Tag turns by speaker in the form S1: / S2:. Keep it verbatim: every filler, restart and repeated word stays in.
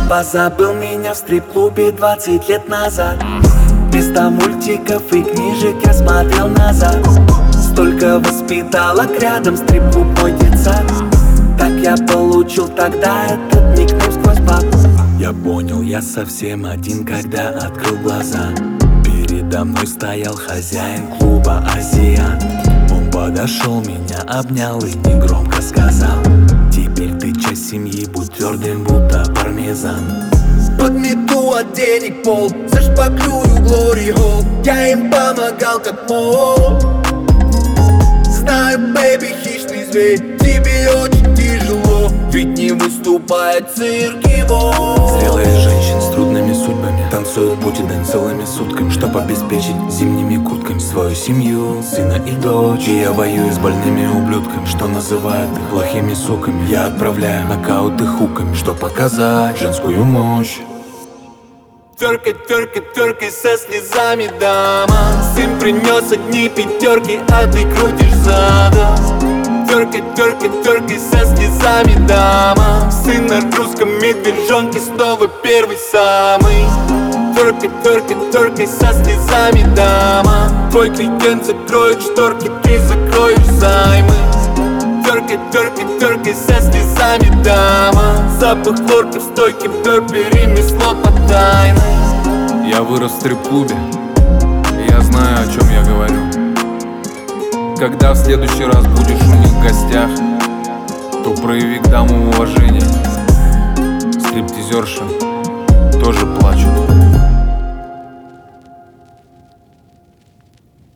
S1: Позабыл меня в стрип-клубе двадцать лет назад. Вместо мультиков и книжек я смотрел назад. Столько воспиталок рядом, стрип-клуб мой детсад. Так я получил тогда этот никнейм сквозь баб. Я понял, я совсем один, когда открыл глаза. Передо мной стоял хозяин клуба «Азиат». Он подошел, меня обнял и негромко сказал: теперь ты часть семьи, будь твердым, будто пармезан.
S2: Подмету от денег пол, зашпаклюю Глори Холл. Я им помогал как мог. Знаю, бэйби, хищный зверь, тебе очень тяжело, ведь не выступает цирк его.
S1: Зрелые женщины с трудными судьбами танцуют будни целыми сутками, чтоб обеспечить зимними куртками свою семью, сына и дочь. И я воюю с больными ублюдками, что называют их плохими суками. Я отправляю нокауты хуками, чтоб показать женскую мощь.
S2: Тверкай, тверкай, тверкай со слезами, дама. Сын принес одни пятерки, а ты крутишь задом. Тверкай, тверкай, тверкай со слезами, дама. Сын на русском медвежонке снова первый самый. Тверкай, тверкай, тверкай со слезами, дама. Твой клиент закроет шторки, ты закроешь займы. Тверкай, тверкай, тверкай со слезами, дама. Запах хлорки в стойке, бёрпи, ремесло по тайной.
S3: Я вырос в стрип-клубе, и я знаю, о чем я говорю. Когда в следующий раз будешь у них в гостях, то прояви к дамам уважение. Стриптизерши тоже плачут.